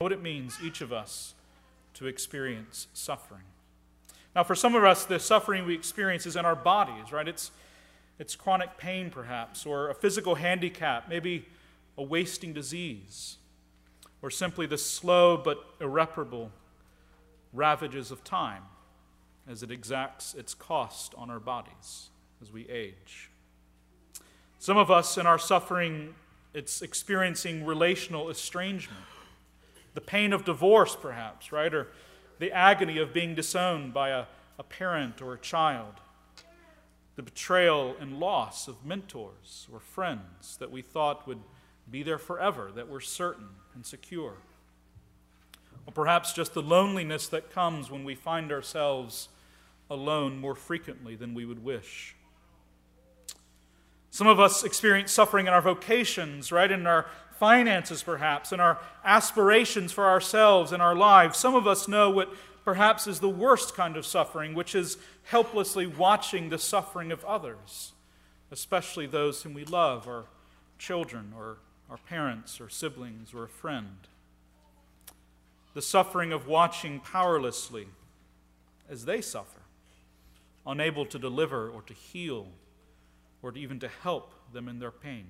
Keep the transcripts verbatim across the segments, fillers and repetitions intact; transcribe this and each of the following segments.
what it means, each of us, to experience suffering. Now, for some of us, the suffering we experience is in our bodies, right? It's, it's chronic pain, perhaps, or a physical handicap, maybe a wasting disease, or simply the slow but irreparable ravages of time as it exacts its cost on our bodies as we age. Some of us in our suffering, it's experiencing relational estrangement, the pain of divorce, perhaps, right? Or the agony of being disowned by a, a parent or a child, the betrayal and loss of mentors or friends that we thought would be there forever, that were certain and secure. Or perhaps just the loneliness that comes when we find ourselves alone more frequently than we would wish. Some of us experience suffering in our vocations, right? In our finances, perhaps, in our aspirations for ourselves and our lives. Some of us know what perhaps is the worst kind of suffering, which is helplessly watching the suffering of others, especially those whom we love, our children or our parents or siblings or a friend. The suffering of watching powerlessly as they suffer, unable to deliver or to heal or to even to help them in their pain.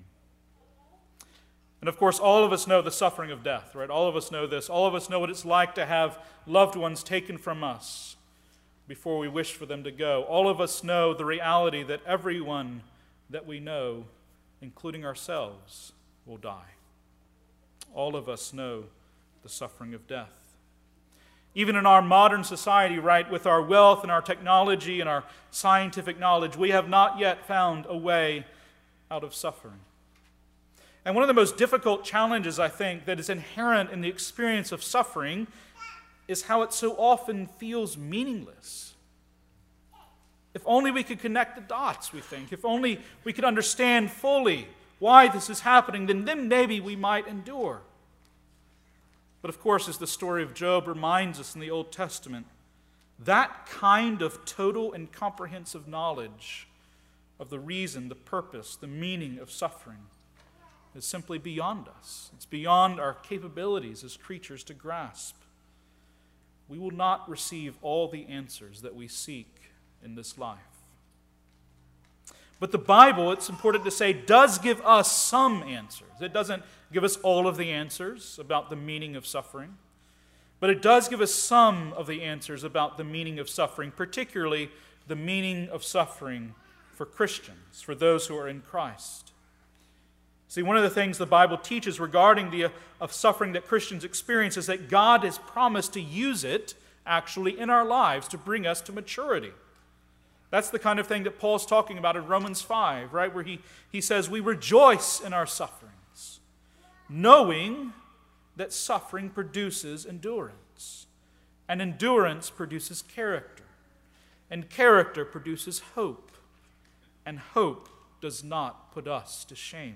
And of course, all of us know the suffering of death, right? All of us know this. All of us know what it's like to have loved ones taken from us before we wish for them to go. All of us know the reality that everyone that we know, including ourselves, will die. All of us know the suffering of death. Even in our modern society, right, with our wealth and our technology and our scientific knowledge, we have not yet found a way out of suffering. And one of the most difficult challenges, I think, that is inherent in the experience of suffering is how it so often feels meaningless. If only we could connect the dots, we think. If only we could understand fully why this is happening, then, then maybe we might endure. But of course, as the story of Job reminds us in the Old Testament, that kind of total and comprehensive knowledge of the reason, the purpose, the meaning of suffering is simply beyond us. It's beyond our capabilities as creatures to grasp. We will not receive all the answers that we seek in this life. But the Bible, it's important to say, does give us some answers. It doesn't give us all of the answers about the meaning of suffering, but it does give us some of the answers about the meaning of suffering, particularly the meaning of suffering for Christians, for those who are in Christ. See, one of the things the Bible teaches regarding the of suffering that Christians experience is that God has promised to use it actually in our lives to bring us to maturity. That's the kind of thing that Paul's talking about in Romans five, right? Where he, he says, we rejoice in our sufferings, knowing that suffering produces endurance, and endurance produces character, and character produces hope, and hope does not put us to shame.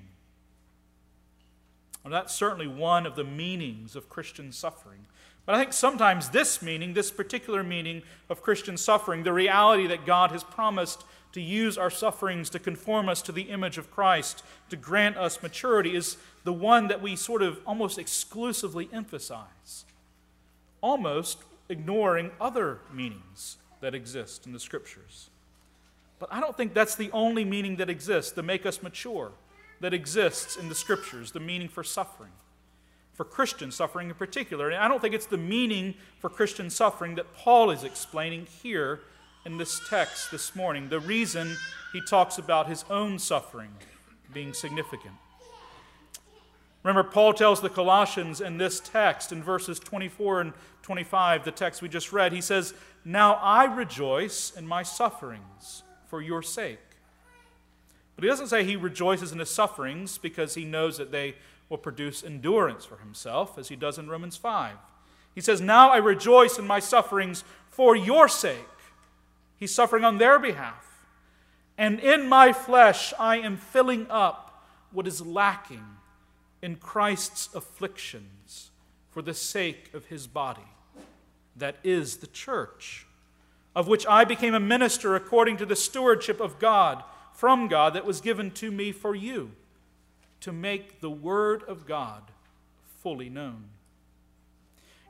Well, that's certainly one of the meanings of Christian suffering. But I think sometimes this meaning, this particular meaning of Christian suffering, the reality that God has promised to use our sufferings to conform us to the image of Christ, to grant us maturity, is the one that we sort of almost exclusively emphasize, almost ignoring other meanings that exist in the Scriptures. But I don't think that's the only meaning that exists to make us mature, that exists in the Scriptures, the meaning for suffering. For Christian suffering in particular. And I don't think it's the meaning for Christian suffering that Paul is explaining here in this text this morning. The reason he talks about his own suffering being significant. Remember, Paul tells the Colossians in this text, in verses twenty-four and twenty-five, the text we just read, he says, "Now I rejoice in my sufferings for your sake." But he doesn't say he rejoices in his sufferings because he knows that they will produce endurance for himself, as he does in Romans five. He says, "Now I rejoice in my sufferings for your sake." He's suffering on their behalf. "And in my flesh I am filling up what is lacking in Christ's afflictions for the sake of his body, that is the church, of which I became a minister according to the stewardship of God, from God, that was given to me for you, to make the word of God fully known."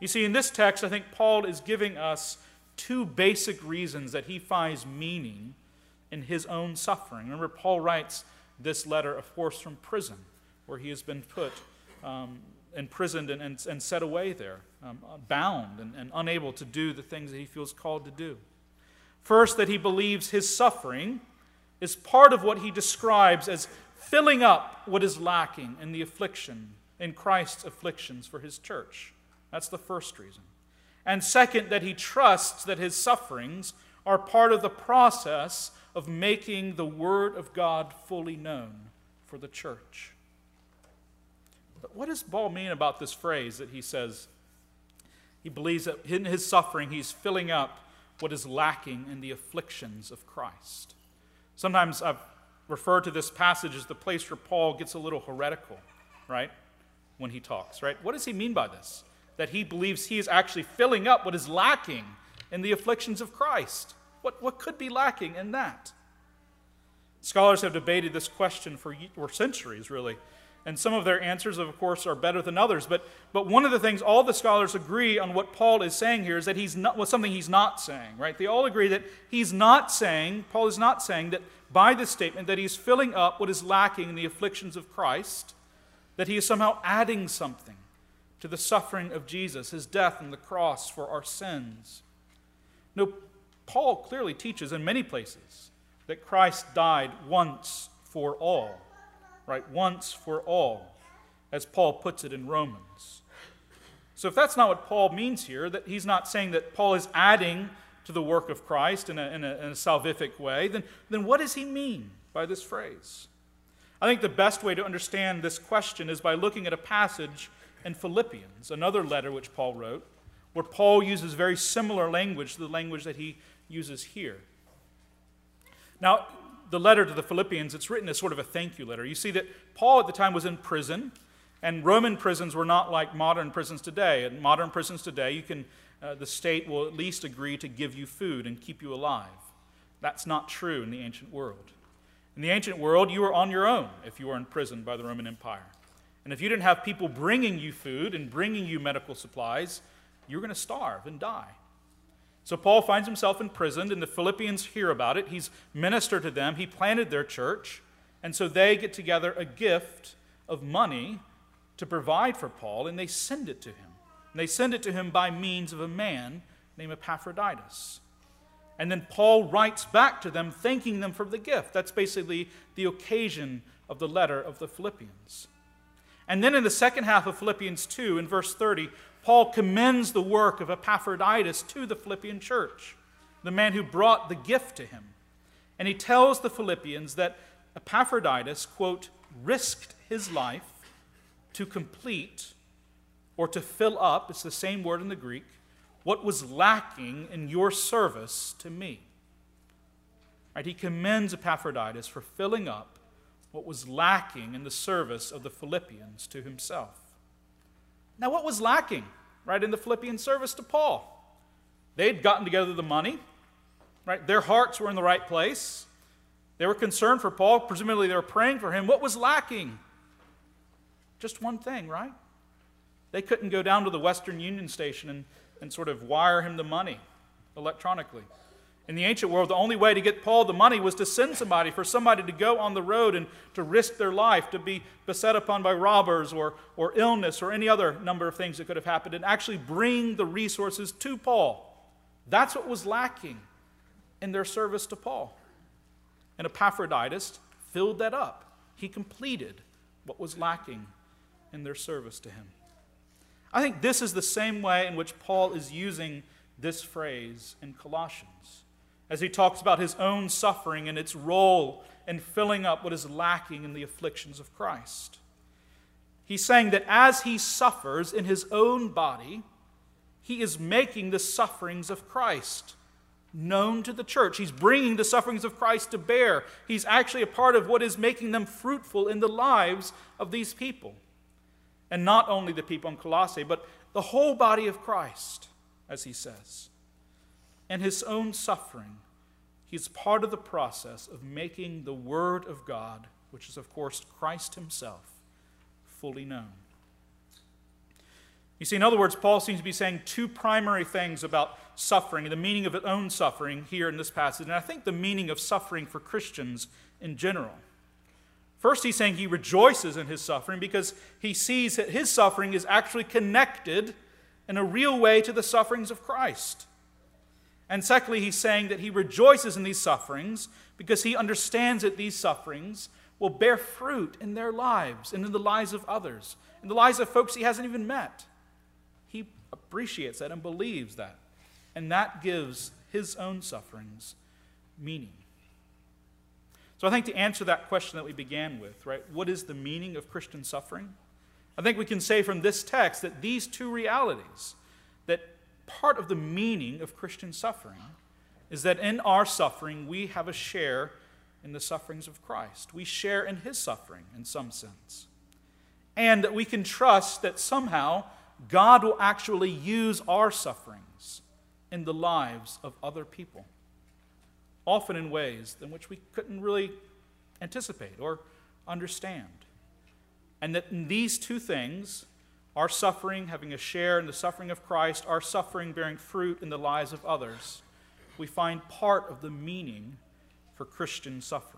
You see, in this text, I think Paul is giving us two basic reasons that he finds meaning in his own suffering. Remember, Paul writes this letter, of course, from prison, where he has been put, um, imprisoned and, and, and set away there, um, bound and, and unable to do the things that he feels called to do. First, that he believes his suffering is part of what he describes as filling up what is lacking in the affliction, in Christ's afflictions for his church. That's the first reason. And second, that he trusts that his sufferings are part of the process of making the Word of God fully known for the church. But what does Paul mean about this phrase that he says he believes that in his suffering he's filling up what is lacking in the afflictions of Christ? Sometimes I've referred to this passage as the place where Paul gets a little heretical, right, when he talks, right? What does he mean by this? That he believes he is actually filling up what is lacking in the afflictions of Christ. What, what could be lacking in that? Scholars have debated this question for, for centuries, really. And some of their answers, of course, are better than others. But, but one of the things all the scholars agree on what Paul is saying here is that he's not, well, something he's not saying, right? They all agree that he's not saying, Paul is not saying that by this statement that he's filling up what is lacking in the afflictions of Christ, that he is somehow adding something to the suffering of Jesus, his death on the cross for our sins. No, Paul clearly teaches in many places that Christ died once for all, right? Once for all, as Paul puts it in Romans. So if that's not what Paul means here, that he's not saying that Paul is adding to the work of Christ in a, in a, in a salvific way, then, then what does he mean by this phrase? I think the best way to understand this question is by looking at a passage in Philippians, another letter which Paul wrote, where Paul uses very similar language to the language that he uses here. Now, the letter to the Philippians, it's written as sort of a thank you letter. You see that Paul at the time was in prison, and Roman prisons were not like modern prisons today. In modern prisons today, you can, uh, the state will at least agree to give you food and keep you alive. That's not true in the ancient world. In the ancient world, you were on your own if you were imprisoned by the Roman Empire. And if you didn't have people bringing you food and bringing you medical supplies, you were going to starve and die. So Paul finds himself imprisoned, and the Philippians hear about it. He's ministered to them. He planted their church. And so they get together a gift of money to provide for Paul, and they send it to him. And they send it to him by means of a man named Epaphroditus. And then Paul writes back to them, thanking them for the gift. That's basically the occasion of the letter of the Philippians. And then in the second half of Philippians two, in verse thirty, Paul commends the work of Epaphroditus to the Philippian church, the man who brought the gift to him. And he tells the Philippians that Epaphroditus, quote, risked his life to complete or to fill up, it's the same word in the Greek, what was lacking in your service to me. Right? He commends Epaphroditus for filling up what was lacking in the service of the Philippians to himself. Now, what was lacking, right, in the Philippian service to Paul? They'd gotten together the money, right? Their hearts were in the right place. They were concerned for Paul. Presumably, they were praying for him. What was lacking? Just one thing, right? They couldn't go down to the Western Union station and, and sort of wire him the money electronically. In the ancient world, the only way to get Paul the money was to send somebody, for somebody to go on the road and to risk their life, to be beset upon by robbers or, or illness or any other number of things that could have happened, and actually bring the resources to Paul. That's what was lacking in their service to Paul. And Epaphroditus filled that up. He completed what was lacking in their service to him. I think this is the same way in which Paul is using this phrase in Colossians, as he talks about his own suffering and its role in filling up what is lacking in the afflictions of Christ. He's saying that as he suffers in his own body, he is making the sufferings of Christ known to the church. He's bringing the sufferings of Christ to bear. He's actually a part of what is making them fruitful in the lives of these people. And not only the people in Colossae, but the whole body of Christ, as he says. And his own suffering, he's part of the process of making the Word of God, which is, of course, Christ himself, fully known. You see, in other words, Paul seems to be saying two primary things about suffering and the meaning of his own suffering here in this passage, and I think the meaning of suffering for Christians in general. First, he's saying he rejoices in his suffering because he sees that his suffering is actually connected in a real way to the sufferings of Christ. And secondly, he's saying that he rejoices in these sufferings because he understands that these sufferings will bear fruit in their lives and in the lives of others, in the lives of folks he hasn't even met. He appreciates that and believes that. And that gives his own sufferings meaning. So I think to answer that question that we began with, right, what is the meaning of Christian suffering? I think we can say from this text that these two realities, that part of the meaning of Christian suffering is that in our suffering we have a share in the sufferings of Christ. We share in his suffering in some sense. And that we can trust that somehow God will actually use our sufferings in the lives of other people, often in ways in which we couldn't really anticipate or understand. And that in these two things, our suffering, having a share in the suffering of Christ, our suffering bearing fruit in the lives of others, we find part of the meaning for Christian suffering.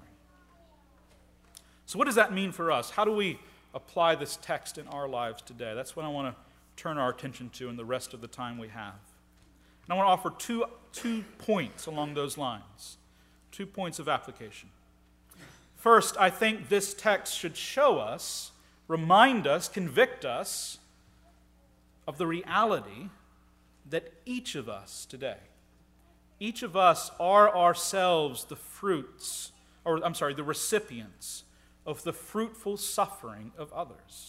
So what does that mean for us? How do we apply this text in our lives today? That's what I want to turn our attention to in the rest of the time we have. And I want to offer two, two points along those lines, two points of application. First, I think this text should show us, remind us, convict us of the reality that each of us today, each of us are ourselves the fruits, or I'm sorry, the recipients of the fruitful suffering of others.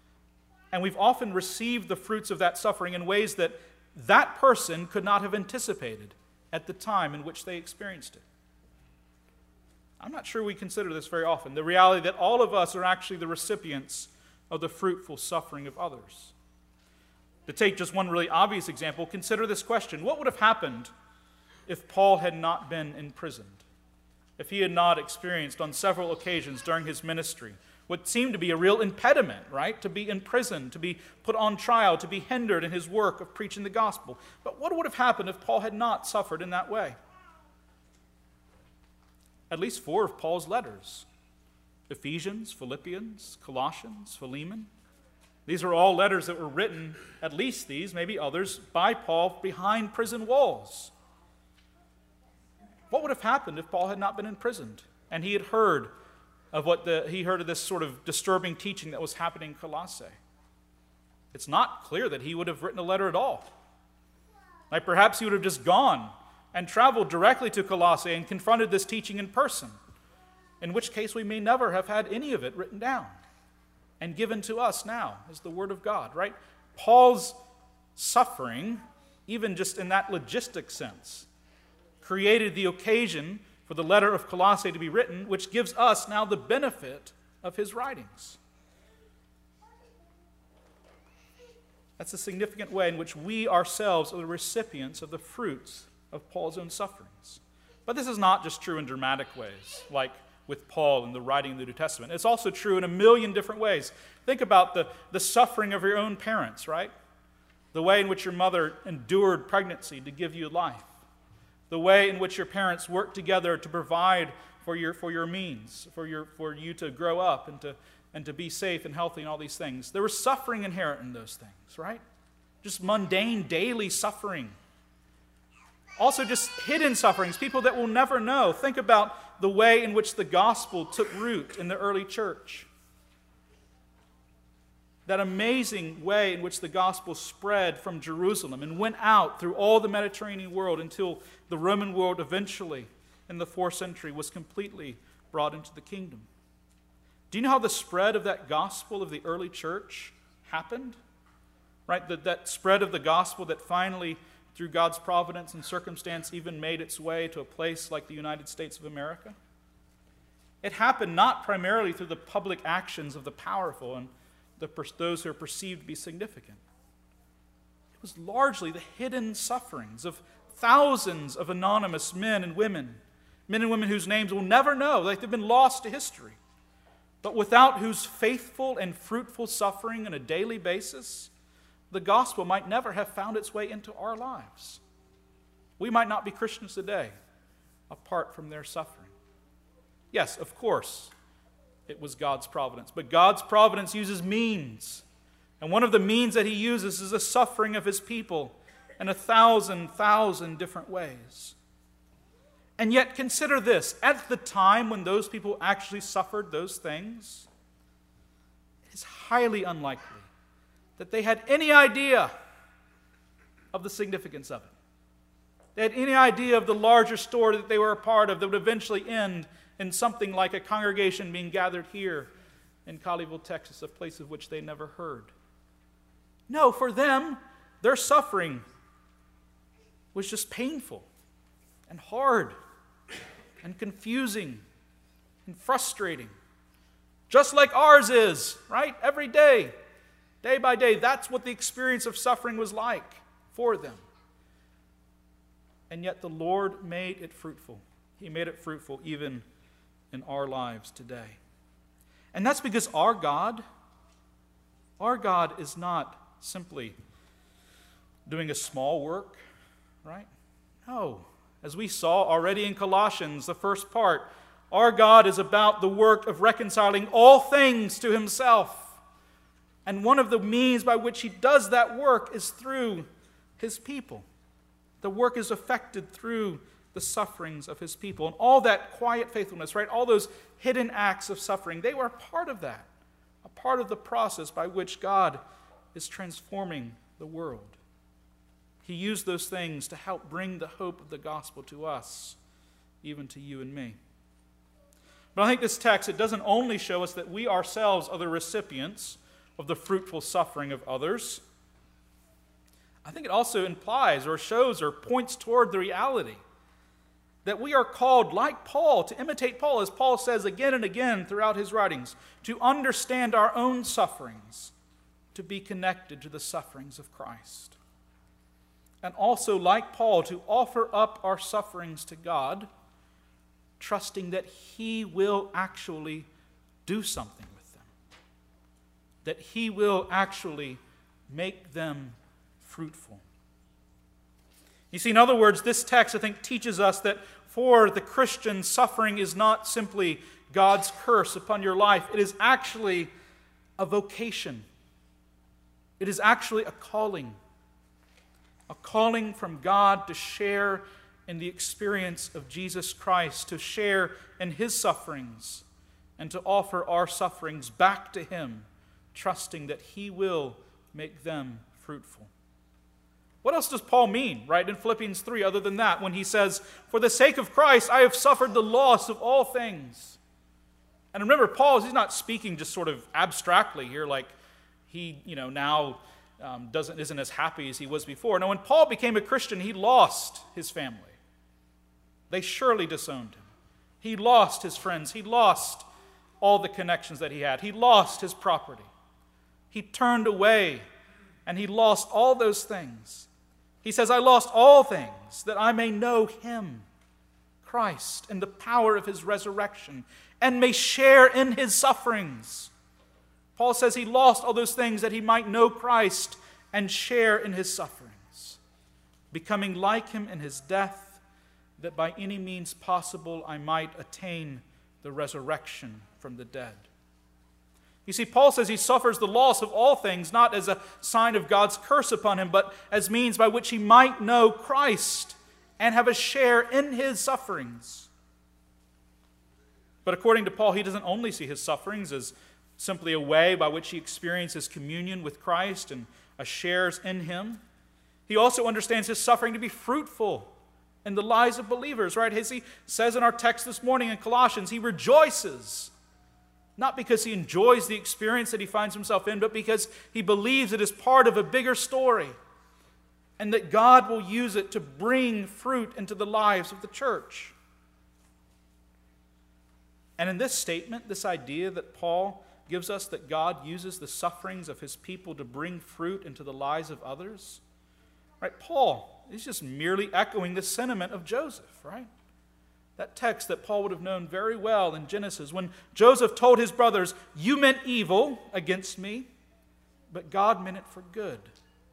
And we've often received the fruits of that suffering in ways that that person could not have anticipated at the time in which they experienced it. I'm not sure we consider this very often, the reality that all of us are actually the recipients of the fruitful suffering of others. To take just one really obvious example, consider this question. What would have happened if Paul had not been imprisoned? If he had not experienced on several occasions during his ministry what seemed to be a real impediment, right? To be in prison, to be put on trial, to be hindered in his work of preaching the gospel. But what would have happened if Paul had not suffered in that way? At least four of Paul's letters, Ephesians, Philippians, Colossians, Philemon, these are all letters that were written, at least these, maybe others, by Paul behind prison walls. What would have happened if Paul had not been imprisoned and he had heard of what the, he heard of this sort of disturbing teaching that was happening in Colossae? It's not clear that he would have written a letter at all. Like perhaps he would have just gone and traveled directly to Colossae and confronted this teaching in person, in which case we may never have had any of it written down and given to us now as the Word of God, right? Paul's suffering, even just in that logistic sense, created the occasion for the letter of Colossae to be written, which gives us now the benefit of his writings. That's a significant way in which we ourselves are the recipients of the fruits of Paul's own sufferings. But this is not just true in dramatic ways, like with Paul in the writing of the New Testament. It's also true in a million different ways. Think about the, the suffering of your own parents, right? The way in which your mother endured pregnancy to give you life. The way in which your parents worked together to provide for your for your means, for your for you to grow up and to and to be safe and healthy and all these things. There was suffering inherent in those things, right? Just mundane, daily suffering. Also just hidden sufferings, people that will never know. Think about the way in which the gospel took root in the early church. That amazing way in which the gospel spread from Jerusalem and went out through all the Mediterranean world until the Roman world eventually, in the fourth century, was completely brought into the kingdom. Do you know how the spread of that gospel of the early church happened? Right, that, that spread of the gospel that finally, through God's providence and circumstance, even made its way to a place like the United States of America? It happened not primarily through the public actions of the powerful and the, those who are perceived to be significant. It was largely the hidden sufferings of thousands of anonymous men and women, men and women whose names we'll never know, like they've been lost to history, but without whose faithful and fruitful suffering on a daily basis, the gospel might never have found its way into our lives. We might not be Christians today apart from their suffering. Yes, of course, it was God's providence. But God's providence uses means. And one of the means that he uses is the suffering of his people in a thousand, thousand different ways. And yet consider this. At the time when those people actually suffered those things, it is highly unlikely that they had any idea of the significance of it. They had any idea of the larger story that they were a part of that would eventually end in something like a congregation being gathered here in Colleyville, Texas, a place of which they never heard. No, for them, their suffering was just painful and hard and confusing and frustrating. Just like ours is, right? Every day, day by day, that's what the experience of suffering was like for them. And yet the Lord made it fruitful. He made it fruitful even in our lives today. And that's because our God, our God is not simply doing a small work, right? No. As we saw already in Colossians, the first part, our God is about the work of reconciling all things to himself. And one of the means by which he does that work is through his people. The work is effected through the sufferings of his people. And all that quiet faithfulness, right? All those hidden acts of suffering, they were a part of that. A part of the process by which God is transforming the world. He used those things to help bring the hope of the gospel to us, even to you and me. But I think this text, it doesn't only show us that we ourselves are the recipients of the fruitful suffering of others. I think it also implies or shows or points toward the reality that we are called, like Paul, to imitate Paul, as Paul says again and again throughout his writings, to understand our own sufferings, to be connected to the sufferings of Christ. And also, like Paul, to offer up our sufferings to God, trusting that he will actually do something with them, that he will actually make them fruitful. You see, in other words, this text, I think, teaches us that for the Christian, suffering is not simply God's curse upon your life. It is actually a vocation. It is actually a calling. A calling from God to share in the experience of Jesus Christ, to share in his sufferings, and to offer our sufferings back to him, trusting that he will make them fruitful. What else does Paul mean, right, in Philippians three, other than that, when he says, "For the sake of Christ, I have suffered the loss of all things"? And remember, Paul, he's not speaking just sort of abstractly here, like he, you know, now um, doesn't isn't as happy as he was before. No, when Paul became a Christian, he lost his family. They surely disowned him. He lost his friends. He lost all the connections that he had. He lost his property. He turned away, and he lost all those things. He says, "I lost all things that I may know him, Christ, and the power of his resurrection, and may share in his sufferings." Paul says he lost all those things that he might know Christ and share in his sufferings, becoming like him in his death, that by any means possible I might attain the resurrection from the dead. You see, Paul says he suffers the loss of all things, not as a sign of God's curse upon him, but as means by which he might know Christ and have a share in his sufferings. But according to Paul, he doesn't only see his sufferings as simply a way by which he experiences communion with Christ and a shares in him. He also understands his suffering to be fruitful in the lives of believers, right? As he says in our text this morning in Colossians, he rejoices, not because he enjoys the experience that he finds himself in, but because he believes it is part of a bigger story, and that God will use it to bring fruit into the lives of the church. And in this statement, this idea that Paul gives us that God uses the sufferings of his people to bring fruit into the lives of others, right? Paul is just merely echoing the sentiment of Joseph, right? That text that Paul would have known very well in Genesis, when Joseph told his brothers, "You meant evil against me, but God meant it for good,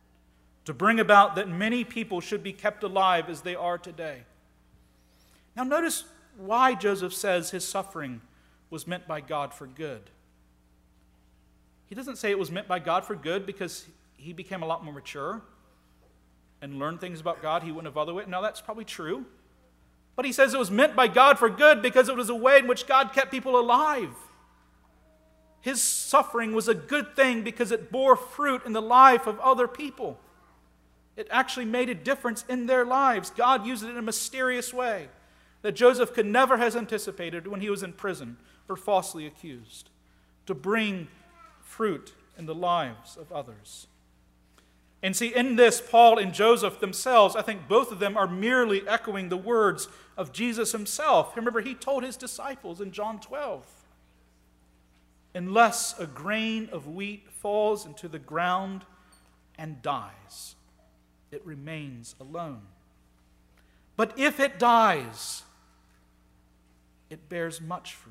to bring about that many people should be kept alive as they are today. Now notice why Joseph says his suffering was meant by God for good. He doesn't say it was meant by God for good because he became a lot more mature and learned things about God he wouldn't have otherwise. No, that's probably true. But he says it was meant by God for good because it was a way in which God kept people alive. His suffering was a good thing because it bore fruit in the life of other people. It actually made a difference in their lives. God used it in a mysterious way that Joseph could never have anticipated when he was in prison or falsely accused, to bring fruit in the lives of others. And see, in this, Paul and Joseph themselves, I think both of them are merely echoing the words of Jesus himself. Remember, he told his disciples in John twelve, "Unless a grain of wheat falls into the ground and dies, it remains alone. But if it dies, it bears much fruit."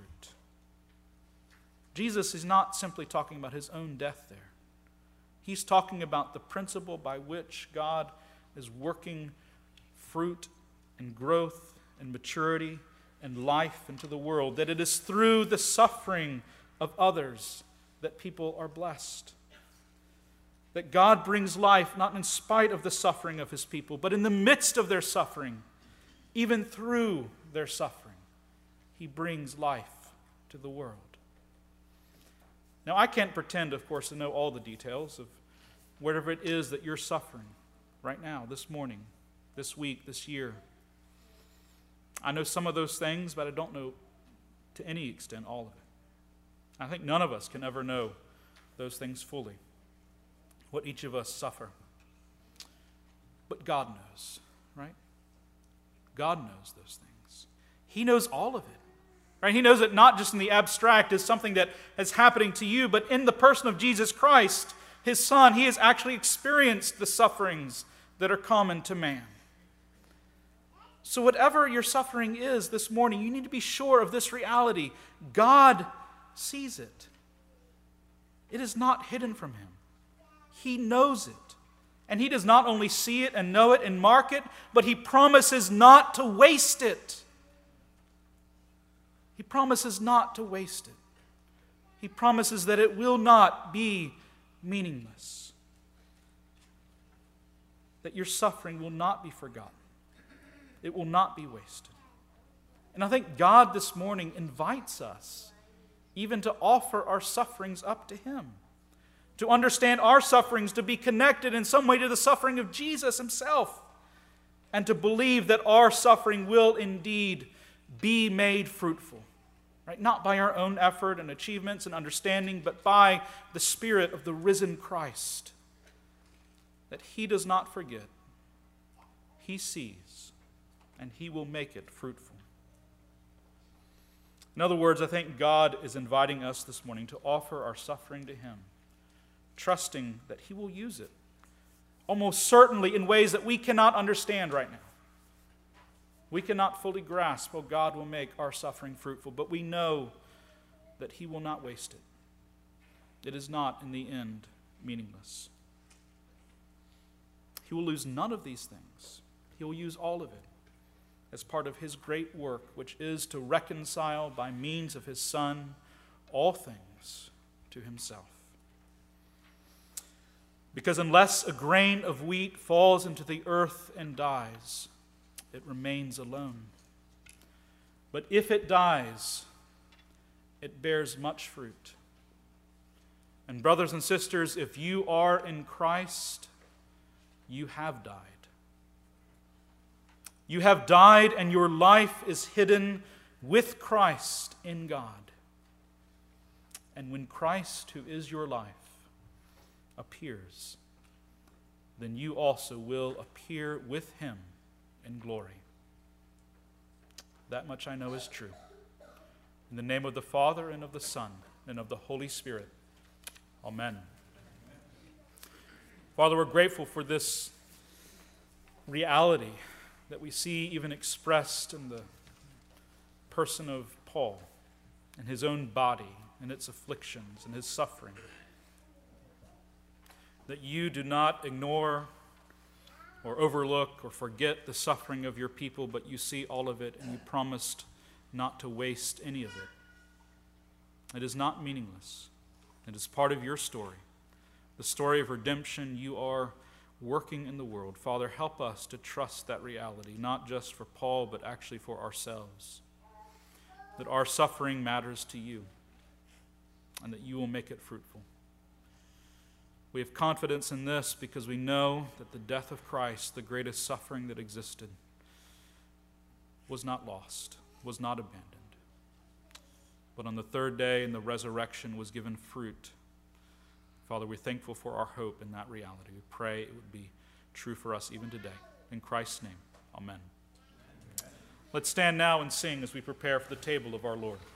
Jesus is not simply talking about his own death there. He's talking about the principle by which God is working fruit and growth and maturity and life into the world, that it is through the suffering of others that people are blessed. That God brings life not in spite of the suffering of his people, but in the midst of their suffering, even through their suffering, he brings life to the world. Now, I can't pretend, of course, to know all the details of whatever it is that you're suffering right now, this morning, this week, this year. I know some of those things, but I don't know to any extent all of it. I think none of us can ever know those things fully, what each of us suffer. But God knows, right? God knows those things. He knows all of it. Right? He knows it not just in the abstract as something that is happening to you, but in the person of Jesus Christ, his Son, he has actually experienced the sufferings that are common to man. So whatever your suffering is this morning, you need to be sure of this reality. God sees it. It is not hidden from him. He knows it. And he does not only see it and know it and mark it, but he promises not to waste it. He promises not to waste it. He promises that it will not be meaningless. That your suffering will not be forgotten. It will not be wasted. And I think God this morning invites us even to offer our sufferings up to him. To understand our sufferings to be connected in some way to the suffering of Jesus himself. And to believe that our suffering will indeed be made fruitful. Right? Not by our own effort and achievements and understanding, but by the Spirit of the risen Christ. That he does not forget. He sees, and he will make it fruitful. In other words, I think God is inviting us this morning to offer our suffering to him, trusting that he will use it, almost certainly in ways that we cannot understand right now. We cannot fully grasp how God will make our suffering fruitful, but we know that he will not waste it. It is not, in the end, meaningless. He will lose none of these things. He will use all of it as part of his great work, which is to reconcile by means of his Son all things to himself. Because unless a grain of wheat falls into the earth and dies, it remains alone. But if it dies, it bears much fruit. And brothers and sisters, if you are in Christ, you have died. You have died, and your life is hidden with Christ in God. And when Christ, who is your life, appears, then you also will appear with him in glory. That much I know is true. In the name of the Father, and of the Son, and of the Holy Spirit. Amen. Father, we're grateful for this reality that we see even expressed in the person of Paul, and his own body, and its afflictions, and his suffering. That you do not ignore or overlook or forget the suffering of your people, but you see all of it, and you promised not to waste any of it. It is not meaningless. It is part of your story, the story of redemption you are working in the world. Father, help us to trust that reality, not just for Paul, but actually for ourselves, that our suffering matters to you, and that you will make it fruitful. We have confidence in this because we know that the death of Christ, the greatest suffering that existed, was not lost, was not abandoned, but on the third day in the resurrection was given fruit. Father, we're thankful for our hope in that reality. We pray it would be true for us even today. In Christ's name, amen. Let's stand now and sing as we prepare for the table of our Lord.